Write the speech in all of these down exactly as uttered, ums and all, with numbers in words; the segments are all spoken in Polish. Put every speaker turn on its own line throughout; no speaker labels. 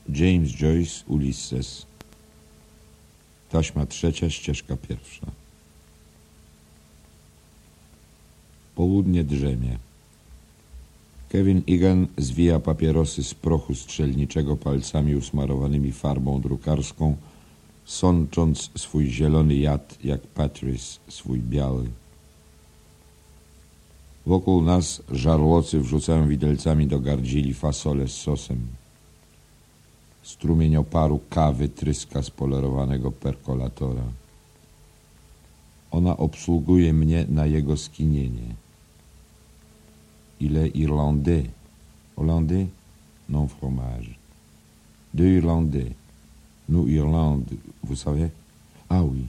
James Joyce, Ulysses. Taśma trzecia, ścieżka pierwsza. Południe drzemie. Kevin Egan zwija papierosy z prochu strzelniczego palcami usmarowanymi farbą drukarską, sącząc swój zielony jad jak Patrice swój biały. Wokół nas żarłocy wrzucają widelcami do gardzieli fasole z sosem. Strumień oparu kawy tryska z polerowanego perkolatora. Ona obsługuje mnie na jego skinienie. Il est irlandais. Hollandais? Non fromage. Deux Irlandais. Nous Irlande, vous savez? Ah oui.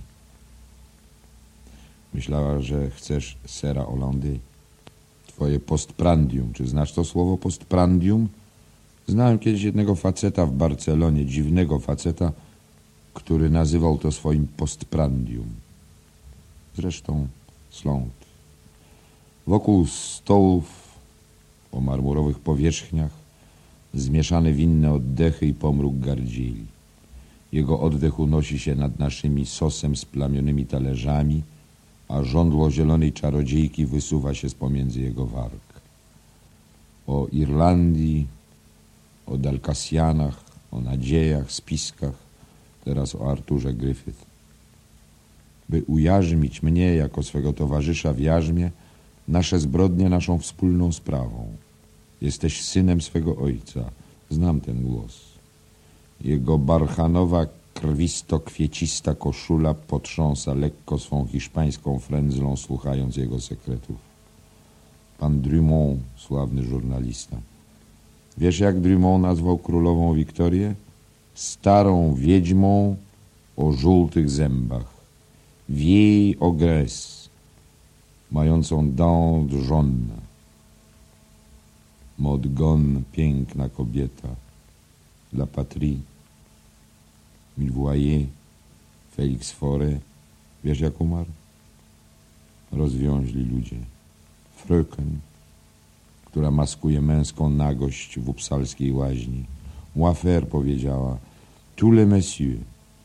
Myślała, że chcesz sera Hollandais. Twoje postprandium. Czy znasz to słowo postprandium? Znałem kiedyś jednego faceta w Barcelonie, dziwnego faceta, który nazywał to swoim postprandium. Zresztą sląd. Wokół stołów o marmurowych powierzchniach zmieszane winne oddechy i pomruk gardzieli. Jego oddech unosi się nad naszymi sosem splamionymi talerzami, a żądło zielonej czarodziejki wysuwa się z pomiędzy jego warg. O Irlandii, o Dalkasjanach, o nadziejach, spiskach, teraz o Arturze Griffith. By ujarzmić mnie jako swego towarzysza w jarzmie, nasze zbrodnie naszą wspólną sprawą. Jesteś synem swego ojca. Znam ten głos. Jego barchanowa, krwisto-kwiecista koszula potrząsa lekko swą hiszpańską frędzlą, słuchając jego sekretów. Pan Drummond, sławny żurnalista. Wiesz, jak Drummond nazwał królową Wiktorię? Starą wiedźmą o żółtych zębach. Vieille ogresse, mającą dents jaune. Maud Gonne, piękna kobieta. La patrie. Millevoye, Felix Faure. Wiesz, jak umarł? Rozwiązli ludzie. Fröken, która maskuje męską nagość w upsalskiej łaźni. Moi frère powiedziała, tous les messieurs.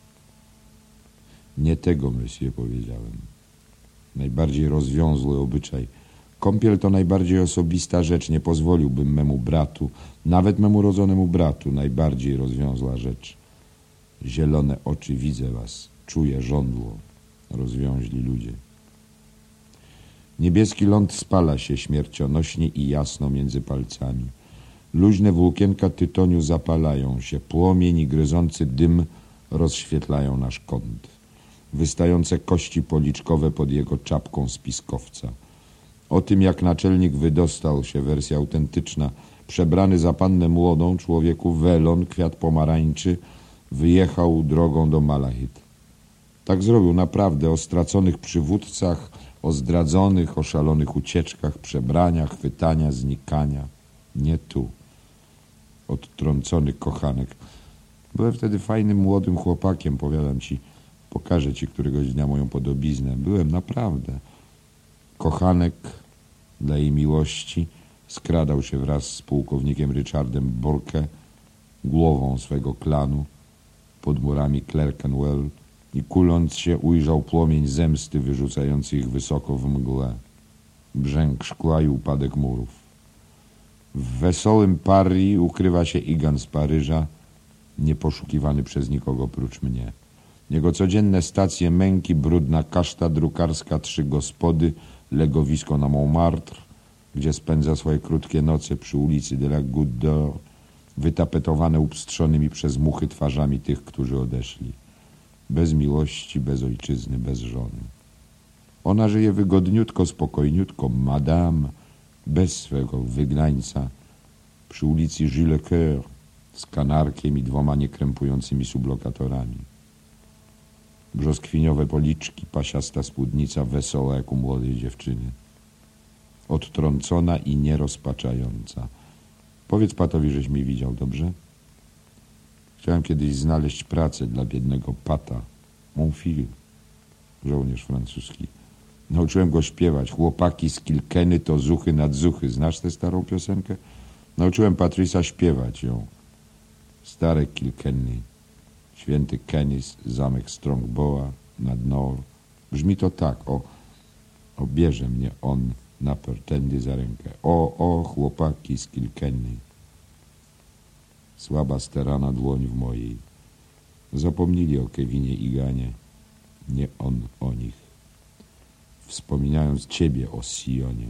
Nie tego, monsieur, powiedziałem. Najbardziej rozwiązły obyczaj. Kąpiel to najbardziej osobista rzecz. Nie pozwoliłbym memu bratu, nawet memu rodzonemu bratu, najbardziej rozwiązła rzecz. Zielone oczy, widzę was, czuję żądło. Rozwiązli ludzie. Niebieski ląd spala się śmiercionośnie i jasno między palcami. Luźne włókienka tytoniu zapalają się. Płomień i gryzący dym rozświetlają nasz kąt. Wystające kości policzkowe pod jego czapką spiskowca. O tym, jak naczelnik wydostał się, wersja autentyczna, przebrany za pannę młodą, człowieku welon, kwiat pomarańczy, wyjechał drogą do Malahit. Tak zrobił naprawdę, o straconych przywódcach, o zdradzonych, oszalonych ucieczkach, przebrania, chwytania, znikania. Nie tu. Odtrącony kochanek. Byłem wtedy fajnym, młodym chłopakiem, powiadam ci. Pokażę ci któregoś dnia moją podobiznę. Byłem naprawdę. Kochanek dla jej miłości skradał się wraz z pułkownikiem Richardem Burke, głową swego klanu, pod murami Clerkenwell i kuląc się ujrzał płomień zemsty wyrzucający ich wysoko w mgłę. Brzęk szkła i upadek murów. W wesołym Paris ukrywa się Egan z Paryża, nieposzukiwany przez nikogo prócz mnie. Jego codzienne stacje męki, brudna kaszta drukarska, trzy gospody, legowisko na Montmartre, gdzie spędza swoje krótkie noce przy ulicy de la Goutte d'Or, wytapetowane upstrzonymi przez muchy twarzami tych, którzy odeszli. Bez miłości, bez ojczyzny, bez żony. Ona żyje wygodniutko, spokojniutko, madame, bez swego wygnańca, przy ulicy Gilles-Coeur, z kanarkiem i dwoma niekrępującymi sublokatorami. Brzoskwiniowe policzki, pasiasta spódnica, wesoła jak u młodej dziewczyny. Odtrącona i nierozpaczająca. Powiedz Patowi, żeś mi widział, dobrze? Chciałem kiedyś znaleźć pracę dla biednego Pata. Mon fils, żołnierz francuski. Nauczyłem go śpiewać. Chłopaki z Kilkeny to zuchy nad zuchy. Znasz tę starą piosenkę? Nauczyłem Patrisa śpiewać ją. Stare Kilkenny, święty Kenis, zamek Strongboa nad Nor. Brzmi to tak, o, o bierze mnie on naper tędy za rękę. O, o, chłopaki z Kilkenny. Słaba sterana dłoń w mojej. Zapomnieli o Kevinie i Ganie, nie on o nich, wspominając ciebie o Sionie.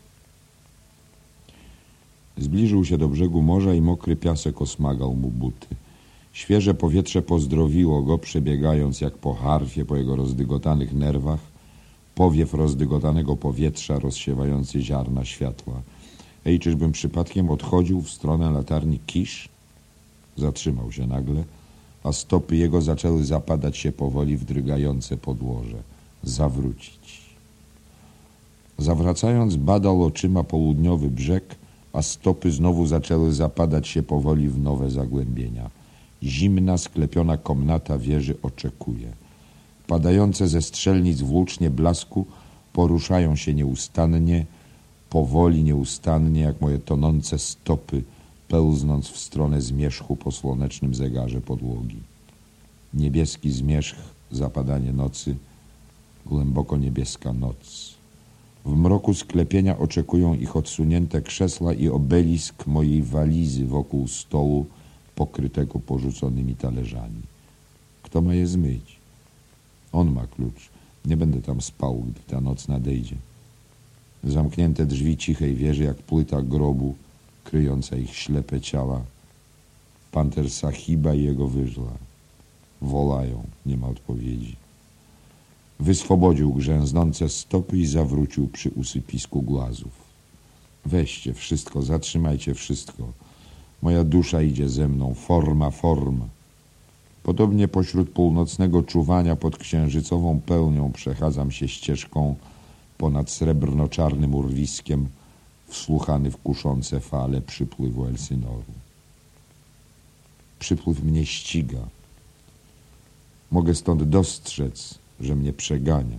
Zbliżył się do brzegu morza i mokry piasek osmagał mu buty. Świeże powietrze pozdrowiło go, przebiegając jak po harfie po jego rozdygotanych nerwach, powiew rozdygotanego powietrza rozsiewający ziarna światła. Ej, czyżbym przypadkiem odchodził w stronę latarni Kisz? Zatrzymał się nagle, a stopy jego zaczęły zapadać się powoli w drgające podłoże. Zawrócić. Zawracając, badał oczyma południowy brzeg, a stopy znowu zaczęły zapadać się powoli w nowe zagłębienia. Zimna, sklepiona komnata wieży oczekuje. Padające ze strzelnic włócznie blasku poruszają się nieustannie, powoli, nieustannie, jak moje tonące stopy, pełznąc w stronę zmierzchu po słonecznym zegarze podłogi. Niebieski zmierzch, zapadanie nocy, głęboko niebieska noc. W mroku sklepienia oczekują ich odsunięte krzesła i obelisk mojej walizy wokół stołu pokrytego porzuconymi talerzami. Kto ma je zmyć? On ma klucz. Nie będę tam spał, gdy ta noc nadejdzie. Zamknięte drzwi cichej wieży jak płyta grobu, kryjąca ich ślepe ciała. Panter Sahiba i jego wyżla. Wolają, nie ma odpowiedzi. Wyswobodził grzęznące stopy i zawrócił przy usypisku głazów. Weźcie wszystko, zatrzymajcie wszystko. Moja dusza idzie ze mną, forma, forma. Podobnie pośród północnego czuwania pod księżycową pełnią przechadzam się ścieżką ponad srebrno-czarnym urwiskiem, wsłuchany w kuszące fale przypływu Elsynoru. Przypływ mnie ściga. Mogę stąd dostrzec, że mnie przegania.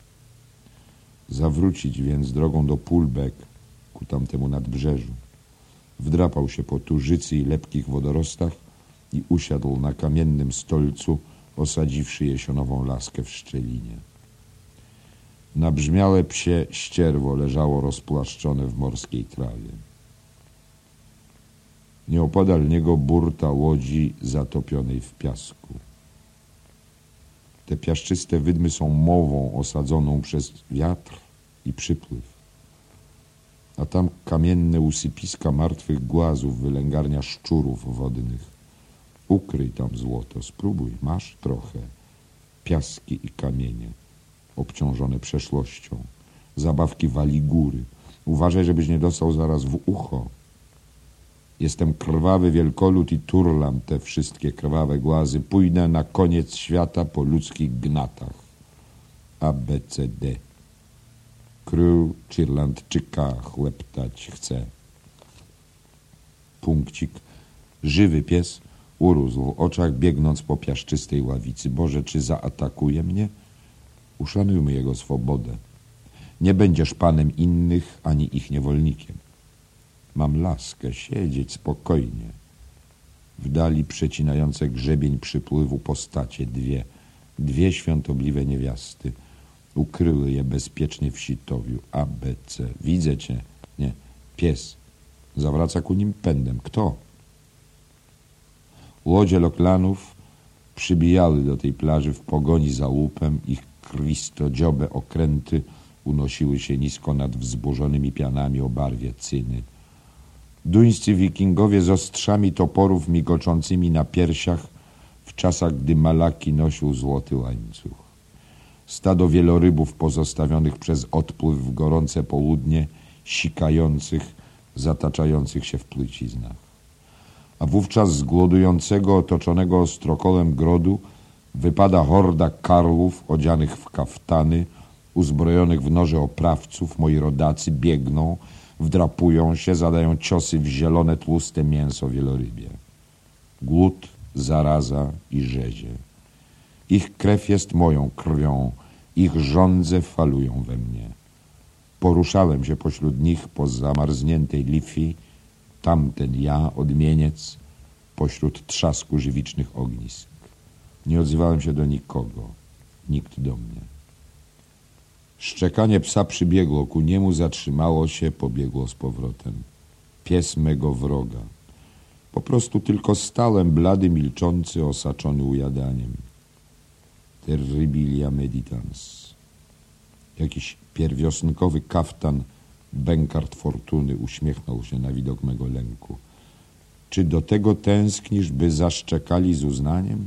Zawrócić więc drogą do Pulbek, ku tamtemu nadbrzeżu. Wdrapał się po tużycy i lepkich wodorostach i usiadł na kamiennym stolcu, osadziwszy jesionową laskę w szczelinie. Nabrzmiałe psie ścierwo leżało rozpłaszczone w morskiej trawie. Nieopodal niego burta łodzi zatopionej w piasku. Te piaszczyste wydmy są mową osadzoną przez wiatr i przypływ. A tam kamienne usypiska martwych głazów, wylęgarnia szczurów wodnych. Ukryj tam złoto, spróbuj, masz trochę. Piaski i kamienie, obciążone przeszłością. Zabawki waligury. Uważaj, żebyś nie dostał zaraz w ucho. Jestem krwawy wielkolud i turlam te wszystkie krwawe głazy. Pójdę na koniec świata po ludzkich gnatach. A, B, C, D. Król czy Irlandczyka chłeptać chce. Punkcik. Żywy pies urósł w oczach, biegnąc po piaszczystej ławicy. Boże, czy zaatakuje mnie? Uszanujmy jego swobodę. Nie będziesz panem innych, ani ich niewolnikiem. Mam laskę, siedzieć spokojnie. W dali przecinające grzebień przypływu postacie dwie, dwie świątobliwe niewiasty. Ukryły je bezpiecznie w sitowiu. A, B, C. Widzę cię. Nie, pies. Zawraca ku nim pędem. Kto? Łodzie Loklanów przybijały do tej plaży w pogoni za łupem. Ich krwisto-dziobe okręty unosiły się nisko nad wzburzonymi pianami o barwie cyny. Duńscy wikingowie z ostrzami toporów migoczącymi na piersiach w czasach, gdy Malaki nosił złoty łańcuch. Stado wielorybów pozostawionych przez odpływ w gorące południe, sikających, zataczających się w płyciznach. A wówczas z głodującego, otoczonego ostrokołem grodu wypada horda karłów odzianych w kaftany, uzbrojonych w noże oprawców. Moi rodacy biegną, wdrapują się, zadają ciosy w zielone, tłuste mięso wielorybie. Głód, zaraza i rzezie. Ich krew jest moją krwią, ich żądze falują we mnie. Poruszałem się pośród nich po zamarzniętej Liffey, tamten ja, odmieniec, pośród trzasku żywicznych ognisk. Nie odzywałem się do nikogo, nikt do mnie. Szczekanie psa przybiegło ku niemu, zatrzymało się, pobiegło z powrotem. Pies mego wroga. Po prostu tylko stałem blady, milczący, osaczony ujadaniem. Terribilia meditans. Jakiś pierwiosnkowy kaftan bękart fortuny uśmiechnął się na widok mego lęku. Czy do tego tęsknisz, by zaszczekali z uznaniem?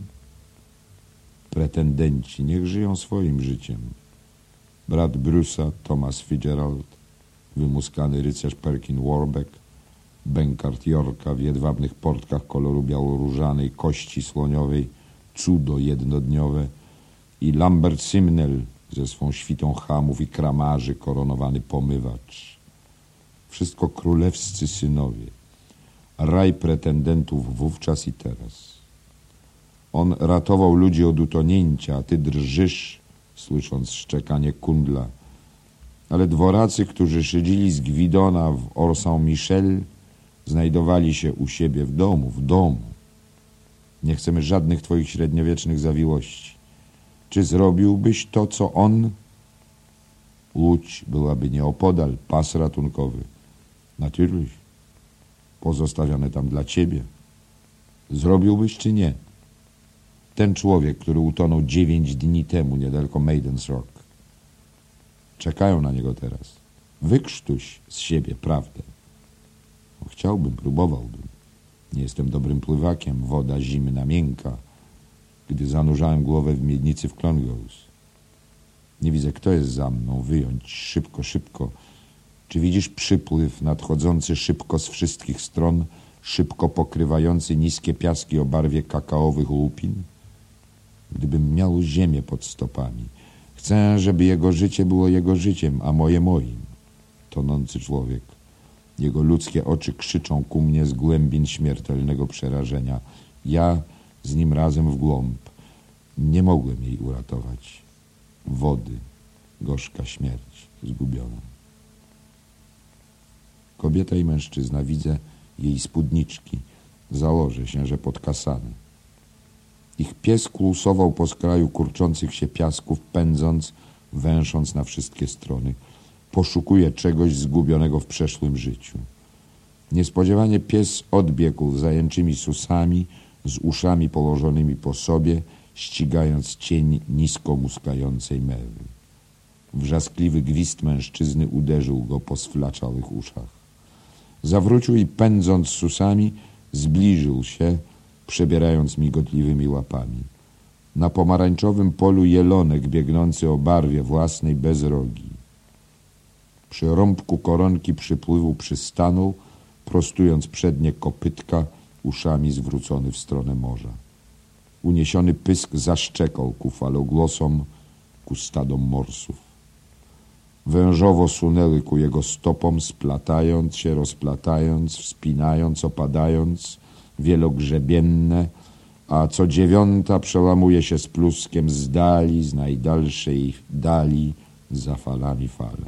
Pretendenci, niech żyją swoim życiem. Brat Bruce'a, Thomas Fitzgerald, wymuskany rycerz Perkin Warbeck, bękart Yorka w jedwabnych portkach koloru białoróżanej, kości słoniowej, cudo jednodniowe i Lambert Simnel ze swą świtą chamów i kramarzy, koronowany pomywacz. Wszystko królewscy synowie. Raj pretendentów wówczas i teraz. On ratował ludzi od utonięcia, a ty drżysz, słysząc szczekanie kundla. Ale dworacy, którzy szydzili z Gwidona w Orsaint-Michel, znajdowali się u siebie w domu, w domu. Nie chcemy żadnych twoich średniowiecznych zawiłości. Czy zrobiłbyś to, co on? Łódź byłaby nieopodal, pas ratunkowy. Natürlich. Pozostawione tam dla ciebie. Zrobiłbyś czy nie? Ten człowiek, który utonął dziewięć dni temu niedaleko Maiden's Rock. Czekają na niego teraz. Wykrztuś z siebie prawdę. No, chciałbym, próbowałbym. Nie jestem dobrym pływakiem. Woda zimna, miękka. Gdy zanurzałem głowę w miednicy w Clongowes. Nie widzę, kto jest za mną. Wyjąć szybko, szybko. Czy widzisz przypływ nadchodzący szybko z wszystkich stron, szybko pokrywający niskie piaski o barwie kakaowych łupin? Gdybym miał ziemię pod stopami. Chcę, żeby jego życie było jego życiem, a moje moim. Tonący człowiek. Jego ludzkie oczy krzyczą ku mnie z głębin śmiertelnego przerażenia. Ja z nim razem w głąb. Nie mogłem jej uratować. Wody, gorzka śmierć, zgubiona. Kobieta i mężczyzna, widzę jej spódniczki. Założę się, że podkasane. Ich pies kłusował po skraju kurczących się piasków, pędząc, węsząc na wszystkie strony. Poszukuje czegoś zgubionego w przeszłym życiu. Niespodziewanie pies odbiegł zajęczymi susami, z uszami położonymi po sobie, ścigając cień nisko muskającej mewy. Wrzaskliwy gwizd mężczyzny uderzył go po sflaczałych uszach. Zawrócił i pędząc susami, zbliżył się, przebierając migotliwymi łapami. Na pomarańczowym polu jelonek biegnący o barwie własnej bez rogi. Przy rąbku koronki przypływu przystanął, prostując przednie kopytka, uszami zwrócony w stronę morza. Uniesiony pysk zaszczekał ku falogłosom, ku stadom morsów. Wężowo sunęły ku jego stopom, splatając się, rozplatając, wspinając, opadając, wielogrzebienne, a co dziewiąta przełamuje się z pluskiem z dali, z najdalszej dali, za falami fale.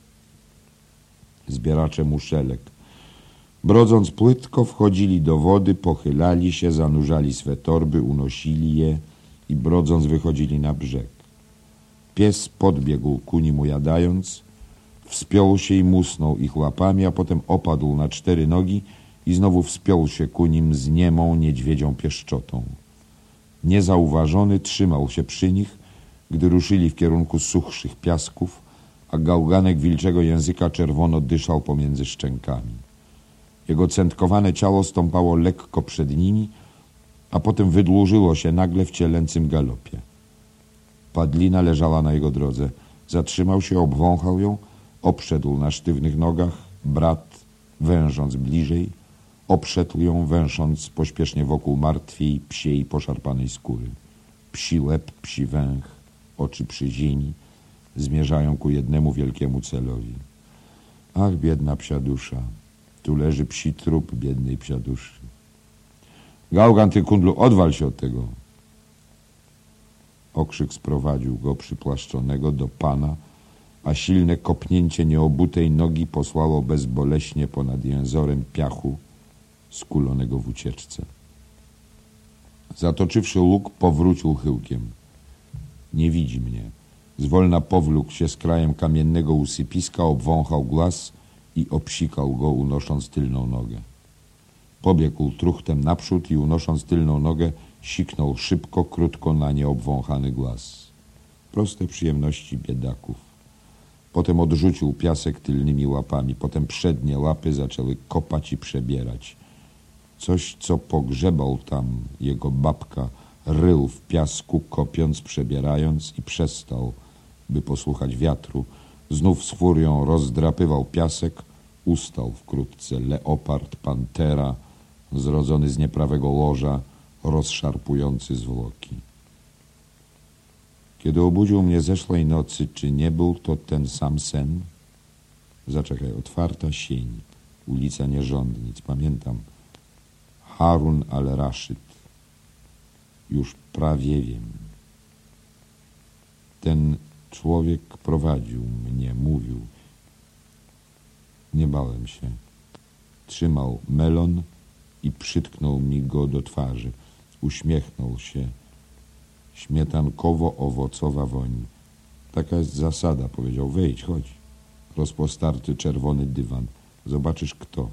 Zbieracze muszelek, brodząc płytko, wchodzili do wody, pochylali się, zanurzali swe torby, unosili je i brodząc wychodzili na brzeg. Pies podbiegł ku nim ujadając, wspiął się i musnął ich łapami, a potem opadł na cztery nogi i znowu wspiął się ku nim z niemą niedźwiedzią pieszczotą. Niezauważony trzymał się przy nich, gdy ruszyli w kierunku suchszych piasków, a gałganek wilczego języka czerwono dyszał pomiędzy szczękami. Jego centkowane ciało stąpało lekko przed nimi, a potem wydłużyło się nagle w cielęcym galopie. Padlina leżała na jego drodze. Zatrzymał się, obwąchał ją, obszedł na sztywnych nogach, brat, wężąc bliżej, obszedł ją, węsząc pośpiesznie wokół martwiej, psiej, poszarpanej skóry. Psi łeb, psi węch, oczy przy ziemi, zmierzają ku jednemu wielkiemu celowi. Ach, biedna psia dusza, tu leży psi trup biednej psia duszy. Gałgan, ty kundlu, odwal się od tego. Okrzyk sprowadził go przypłaszczonego do pana, a silne kopnięcie nieobutej nogi posłało bezboleśnie ponad jęzorem piachu skulonego w ucieczce. Zatoczywszy łuk, powrócił chyłkiem. Nie widzi mnie. Zwolna powlókł się z krajem kamiennego usypiska, obwąchał głaz i obsikał go, unosząc tylną nogę. Pobiegł truchtem naprzód i unosząc tylną nogę, siknął szybko, krótko na nieobwąchany głaz. Proste przyjemności biedaków. Potem odrzucił piasek tylnymi łapami. Potem przednie łapy zaczęły kopać i przebierać. Coś, co pogrzebał tam jego babka, rył w piasku, kopiąc, przebierając i przestał, by posłuchać wiatru. Znów z furią rozdrapywał piasek, ustał wkrótce leopard, pantera, zrodzony z nieprawego łoża, rozszarpujący zwłoki. Kiedy obudził mnie zeszłej nocy, czy nie był to ten sam sen? Zaczekaj, otwarta sień, ulica Nierządnic, pamiętam. Harun al-Rashid. Już prawie wiem. Ten człowiek prowadził mnie, mówił. Nie bałem się. Trzymał melon i przytknął mi go do twarzy. Uśmiechnął się. Śmietankowo-owocowa woń. Taka jest zasada, powiedział. Wejdź, chodź. Rozpostarty czerwony dywan. Zobaczysz kto.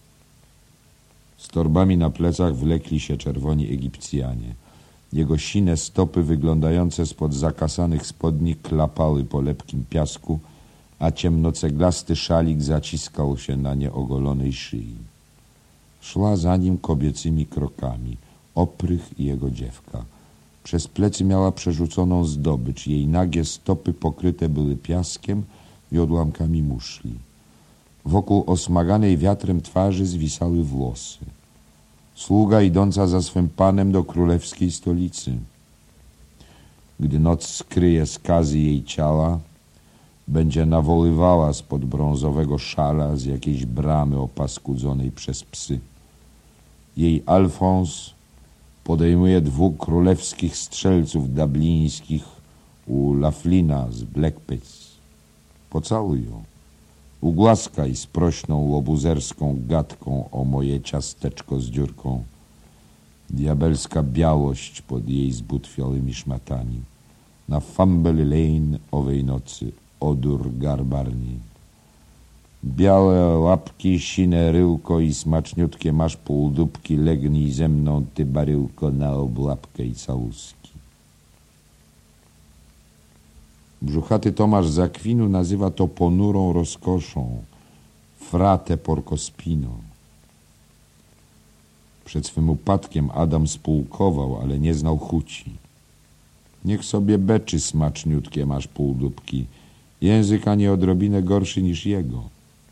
Z torbami na plecach wlekli się czerwoni Egipcjanie. Jego sine stopy wyglądające spod zakasanych spodni klapały po lepkim piasku, a ciemnoceglasty szalik zaciskał się na nieogolonej szyi. Szła za nim kobiecymi krokami Oprych i jego dziewka. Przez plecy miała przerzuconą zdobycz. Jej nagie stopy pokryte były piaskiem i odłamkami muszli. Wokół osmaganej wiatrem twarzy zwisały włosy. Sługa idąca za swym panem do królewskiej stolicy. Gdy noc skryje skazy jej ciała, będzie nawoływała spod brązowego szala z jakiejś bramy opaskudzonej przez psy. Jej Alfons podejmuje dwóch królewskich strzelców dublińskich u Laflina z Blackpits. Pocałuj ją. Ugłaskaj sprośną łobuzerską gadką o moje ciasteczko z dziurką. Diabelska białość pod jej zbutwiałymi szmatami. Na Fumble Lane owej nocy odór garbarni. Białe łapki, sine ryłko i smaczniutkie masz półdubki, legnij ze mną, ty baryłko, na oblapkę i całuski. Brzuchaty Tomasz z Akwinu nazywa to ponurą rozkoszą, frate porcospino. Przed swym upadkiem Adam spółkował, ale nie znał chuci. Niech sobie beczy smaczniutkie masz półdubki, język ani odrobinę gorszy niż jego.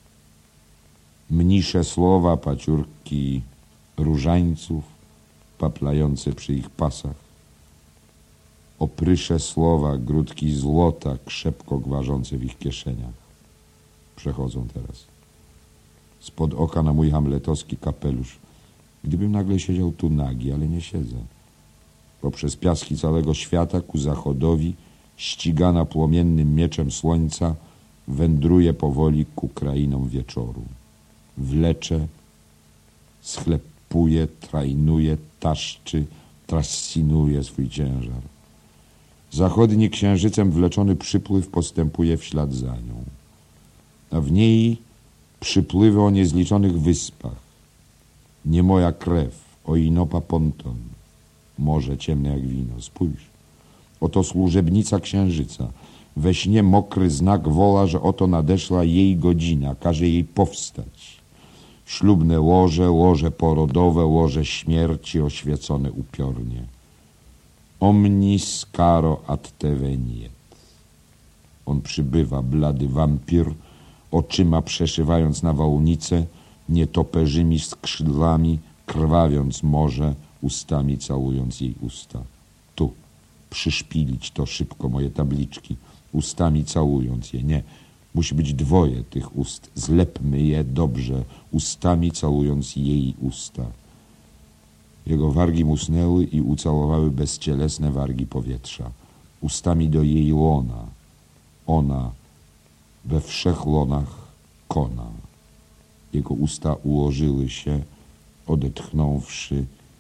Mnisze słowa, paciurki różańców paplające przy ich pasach. Oprysze słowa, grudki złota, krzepko gwarzące w ich kieszeniach. Przechodzą teraz. Spod oka na mój hamletowski kapelusz. Gdybym nagle siedział tu nagi, ale nie siedzę. Poprzez piaski całego świata ku zachodowi, ścigana płomiennym mieczem słońca, wędruje powoli ku krainom wieczoru. Wlecze, schlepuje, trajnuje, taszczy, trascinuje swój ciężar. Zachodni księżycem wleczony przypływ postępuje w ślad za nią. A w niej przypływy o niezliczonych wyspach. Nie moja krew, Oinopa ponton. Morze ciemne jak wino, spójrz. Oto służebnica księżyca. We śnie mokry znak woła, że oto nadeszła jej godzina, każe jej powstać. Ślubne łoże, łoże porodowe, łoże śmierci oświecone upiornie. Omnis caro ad te veniet. On przybywa, blady wampir, oczyma przeszywając nawałnicę, nietoperzymi skrzydłami, krwawiąc morze, ustami całując jej usta. Tu, przyszpilić to szybko moje tabliczki, ustami całując je. Nie, musi być dwoje tych ust. Zlepmy je dobrze, ustami całując jej usta. Jego wargi musnęły i ucałowały bezcielesne wargi powietrza. Ustami do jej łona. Ona we wszech łonach kona. Jego usta ułożyły się, odetchnąwszy,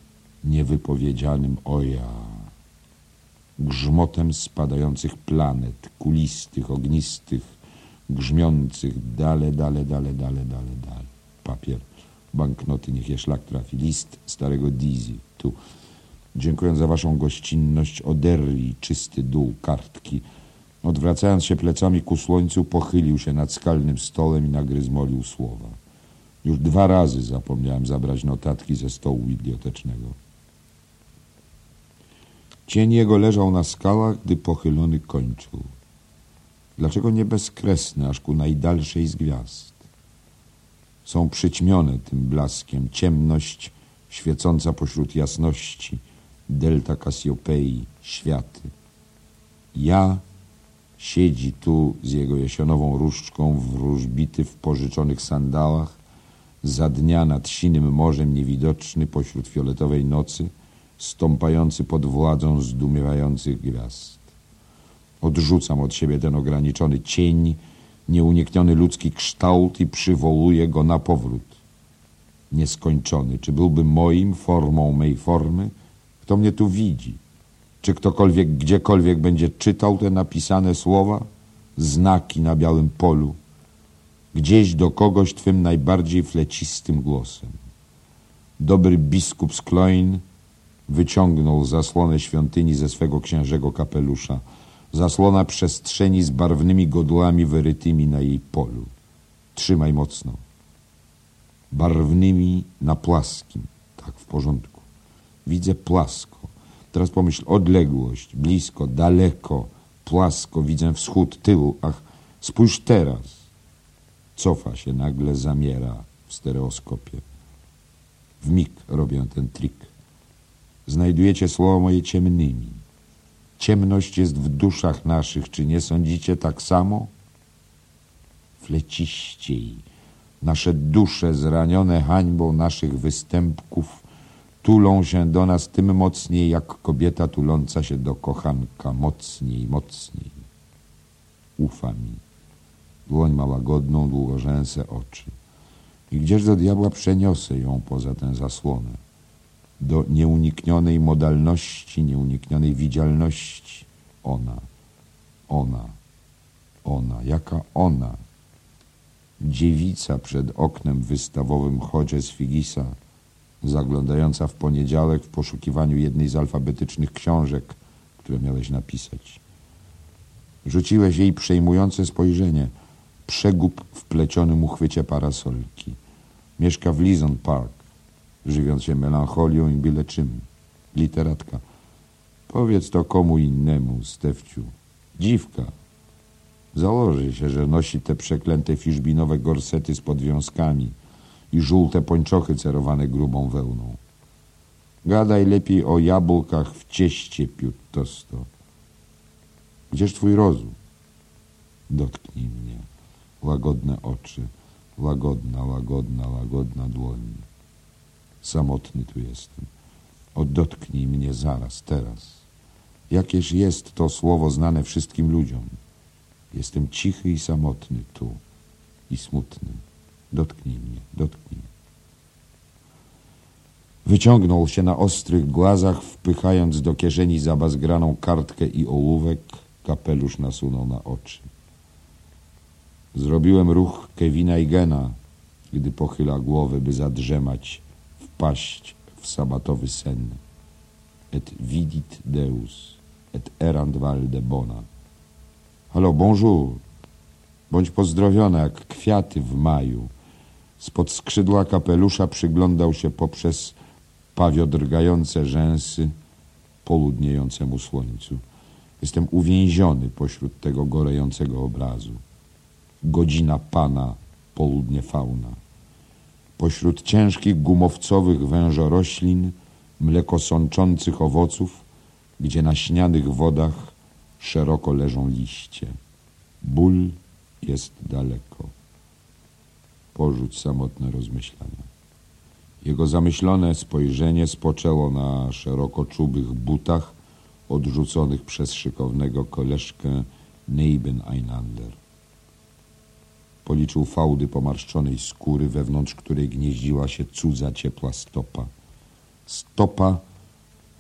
niewypowiedzianym oja, grzmotem spadających planet, kulistych, ognistych, grzmiących, dale, dale, dale, dale, dale, dale. Papier, banknoty, niech je szlak trafi. List starego Dizy, tu. Dziękując za waszą gościnność, oderli czysty dół kartki. Odwracając się plecami ku słońcu, pochylił się nad skalnym stołem i nagryzmolił słowa. Już dwa razy zapomniałem zabrać notatki ze stołu bibliotecznego. Cień jego leżał na skałach, gdy pochylony kończył. Dlaczego nie bezkresny, aż ku najdalszej z gwiazd? Są przyćmione tym blaskiem, ciemność świecąca pośród jasności, delta Kasiopei, światy. Ja siedzi tu z jego jesionową różdżką wróżbity w pożyczonych sandałach, za dnia nad sinym morzem niewidoczny pośród fioletowej nocy, stąpający pod władzą zdumiewających gwiazd. Odrzucam od siebie ten ograniczony cień, nieunikniony ludzki kształt i przywołuję go na powrót. Nieskończony, czy byłby moim, formą mej formy? Kto mnie tu widzi? Czy ktokolwiek gdziekolwiek będzie czytał te napisane słowa? Znaki na białym polu. Gdzieś do kogoś twym najbardziej flecistym głosem. Dobry biskup z Kloin wyciągnął zasłonę świątyni ze swego księżego kapelusza. Zasłona przestrzeni z barwnymi godłami wyrytymi na jej polu. Trzymaj mocno. Barwnymi na płaskim. Tak, w porządku. Widzę płasko. Teraz pomyśl, odległość, blisko, daleko, płasko. Widzę wschód, tył. Ach, spójrz teraz. Cofa się, nagle zamiera w stereoskopie. W mig robię ten trik. Znajdujecie słowa moje ciemnymi. Ciemność jest w duszach naszych. Czy nie sądzicie tak samo? Fleciściej. Nasze dusze zranione hańbą naszych występków tulą się do nas tym mocniej, jak kobieta tuląca się do kochanka. Mocniej, mocniej. Ufa mi. Dłoń ma łagodną, długorzęse oczy. I gdzież do diabła przeniosę ją poza tę zasłonę? Do nieuniknionej modalności, nieuniknionej widzialności. Ona, ona, ona, jaka ona? Dziewica przed oknem wystawowym chodzie z Figisa, zaglądająca w poniedziałek w poszukiwaniu jednej z alfabetycznych książek, które miałeś napisać. Rzuciłeś jej przejmujące spojrzenie, przegub w plecionym uchwycie parasolki. Mieszka w Leeson Park, żywiąc się melancholią i byle czym. Literatka. Powiedz to komu innemu, Stefciu. Dziwka. Założy się, że nosi te przeklęte fiszbinowe gorsety z podwiązkami i żółte pończochy cerowane grubą wełną. Gadaj lepiej o jabłkach w cieście, piuttosto. Gdzież twój rozum? Dotknij mnie. Łagodne oczy. Łagodna, łagodna, łagodna dłoń. Samotny tu jestem. O, dotknij mnie zaraz, teraz. Jakież jest to słowo znane wszystkim ludziom. Jestem cichy i samotny tu. I smutny. Dotknij mnie, dotknij. Wyciągnął się na ostrych głazach, wpychając do kieszeni zabazgraną kartkę i ołówek. Kapelusz nasunął na oczy. Zrobiłem ruch Kevina i Gena, gdy pochyla głowę, by zadrzemać, wpaść w sabatowy sen. Et vidit Deus, et erant valde bona. Halo, bonjour. Bądź pozdrowiona jak kwiaty w maju. Spod skrzydła kapelusza przyglądał się poprzez pawiodrgające rzęsy poludniejącemu słońcu. Jestem uwięziony pośród tego gorejącego obrazu. Godzina Pana, południe fauna. Pośród ciężkich gumowcowych wężoroślin, mlekosączących owoców, gdzie na śnianych wodach szeroko leżą liście. Ból jest daleko. Porzuć samotne rozmyślania. Jego zamyślone spojrzenie spoczęło na szeroko czubych butach odrzuconych przez szykownego koleżkę Nebeneinander. Policzył fałdy pomarszczonej skóry, wewnątrz której gnieździła się cudza, ciepła stopa. Stopa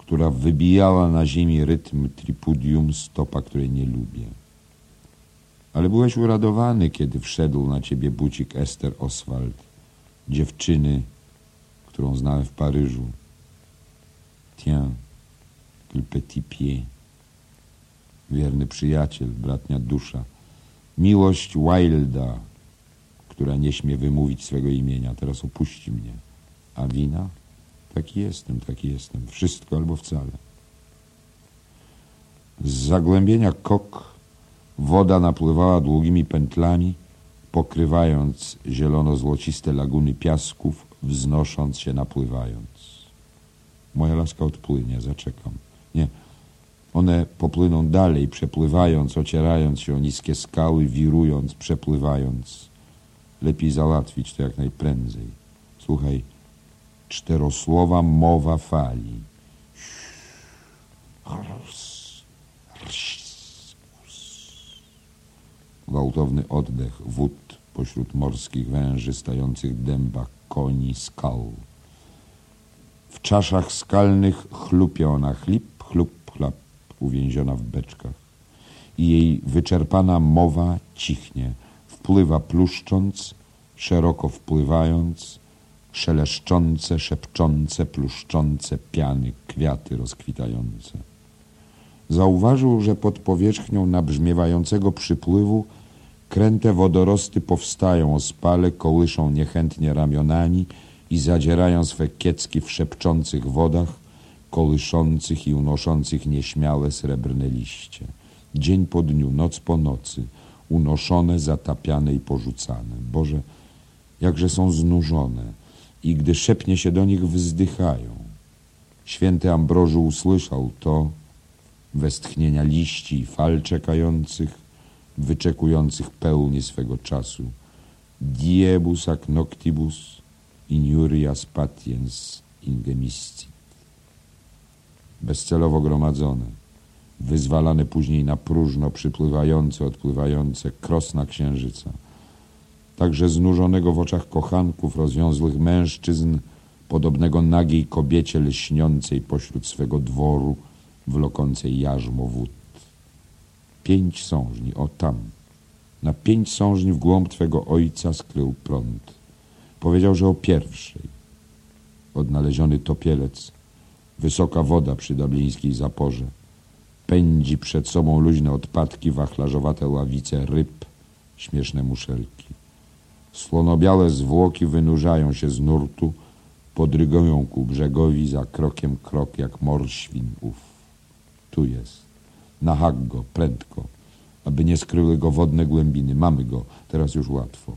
która wybijała na ziemi rytm tripudium, stopa, której nie lubię. Ale byłeś uradowany, kiedy wszedł na ciebie bucik Esther Oswald, dziewczyny, którą znałem w Paryżu. Tiens, quel petit pied. Wierny przyjaciel, bratnia dusza. Miłość Wilda, która nie śmie wymówić swego imienia, teraz opuści mnie. A wina? Taki jestem, taki jestem. Wszystko albo wcale. Z zagłębienia kok woda napływała długimi pętlami, pokrywając zielono-złociste laguny piasków, wznosząc się, napływając. Moja laska odpłynie, zaczekam. Nie, one popłyną dalej, przepływając, ocierając się o niskie skały, wirując, przepływając. Lepiej załatwić to jak najprędzej. Słuchaj, czterosłowa mowa fali. Gwałtowny oddech wód pośród morskich węży stających dębach koni, skał. W czaszach skalnych chlupie ona chlip, chlup, chlap, uwięziona w beczkach. I jej wyczerpana mowa cichnie, wpływa pluszcząc, szeroko wpływając, szeleszczące, szepczące, pluszczące piany, kwiaty rozkwitające. Zauważył, że pod powierzchnią nabrzmiewającego przypływu kręte wodorosty powstają ospale, kołyszą niechętnie ramionami i zadzierają swe kiecki w szepczących wodach, kołyszących i unoszących nieśmiałe srebrne liście. Dzień po dniu, noc po nocy, unoszone, zatapiane i porzucane. Boże, jakże są znużone i gdy szepnie się do nich, wzdychają. Święty Ambroży usłyszał to, westchnienia liści i fal czekających, wyczekujących pełni swego czasu. Diebus ac noctibus injurias patiens ingemiscit. Bezcelowo gromadzone, wyzwalane później na próżno, przypływające, odpływające, krosna księżyca. Także znużonego w oczach kochanków, rozwiązłych mężczyzn, podobnego nagiej kobiecie lśniącej pośród swego dworu, wlokącej jarzmo wód. Pięć sążni, o tam, na pięć sążni w głąb twego ojca skrył prąd. Powiedział, że o pierwszej. Odnaleziony topielec, wysoka woda przy dublińskiej zaporze, pędzi przed sobą luźne odpadki, wachlarzowate ławice ryb, śmieszne muszelki. Słonobiałe zwłoki wynurzają się z nurtu, podrygują ku brzegowi, za krokiem krok jak morświn ów. Tu jest. Na hak go, prędko, aby nie skryły go wodne głębiny. Mamy go, teraz już łatwo.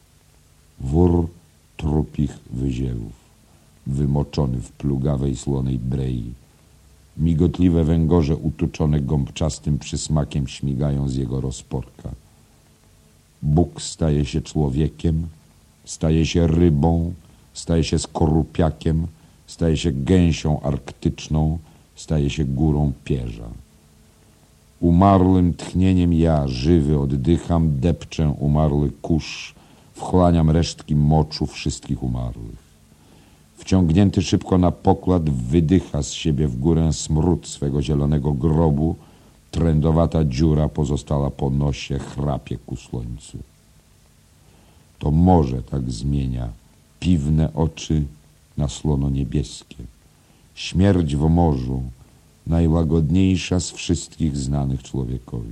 Wór trupich wyziewów, wymoczony w plugawej słonej brei. Migotliwe węgorze utuczone gąbczastym przysmakiem śmigają z jego rozporka. Bóg staje się człowiekiem, staje się rybą, staje się skorupiakiem, staje się gęsią arktyczną, staje się górą pierza. Umarłym tchnieniem ja, żywy, oddycham, depczę umarły kurz, wchłaniam resztki moczu wszystkich umarłych. Wciągnięty szybko na pokład, wydycha z siebie w górę smród swego zielonego grobu, trędowata dziura pozostała po nosie, chrapie ku słońcu. To morze tak zmienia piwne oczy na słono niebieskie. Śmierć w morzu, najłagodniejsza z wszystkich znanych człowiekowi.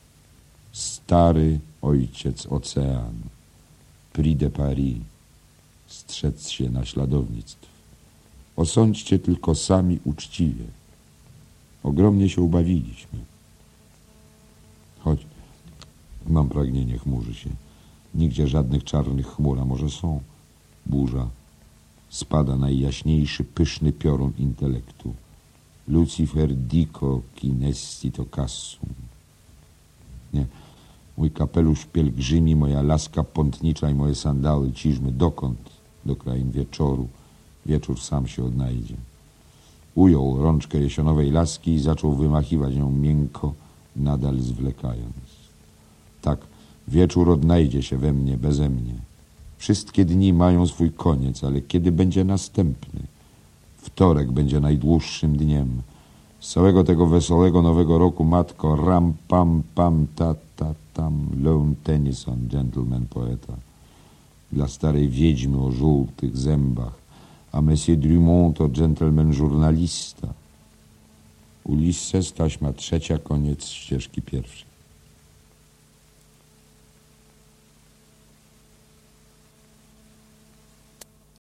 Stary ojciec ocean, Prix de Paris, strzec się naśladownictw. Osądźcie tylko sami uczciwie. Ogromnie się ubawiliśmy. Choć mam pragnienie, chmurzy się. Nigdzie żadnych czarnych chmur, a może są. Burza. Spada najjaśniejszy, pyszny piorun intelektu. Lucifer dico kinestit ocassum. Nie. Mój kapelusz pielgrzymi, moja laska pątnicza i moje sandały ciżmy. Dokąd? Do krain wieczoru. Wieczór sam się odnajdzie. Ujął rączkę jesionowej laski i zaczął wymachiwać nią miękko, nadal zwlekając. Tak, wieczór odnajdzie się we mnie, beze mnie. Wszystkie dni mają swój koniec, ale kiedy będzie następny? Wtorek będzie najdłuższym dniem. Z całego tego wesołego nowego roku, matko, ram, pam, pam, ta, ta, tam, Lone Tennyson, gentleman poeta. Dla starej wiedźmy o żółtych zębach, a Monsieur Drummond to gentleman żurnalista. Ulisses, taśma trzecia, koniec ścieżki pierwszej.